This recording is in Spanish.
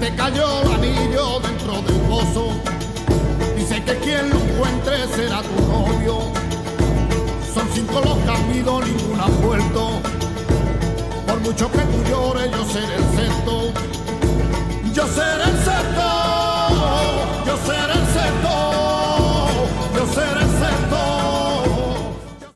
te cayó el anillo dentro del pozo. Dice que quien lo encuentre será tu novio. Son 5 los que han ido, ninguno ha vuelto. Por mucho que tú llores, yo seré el sexto. Yo seré el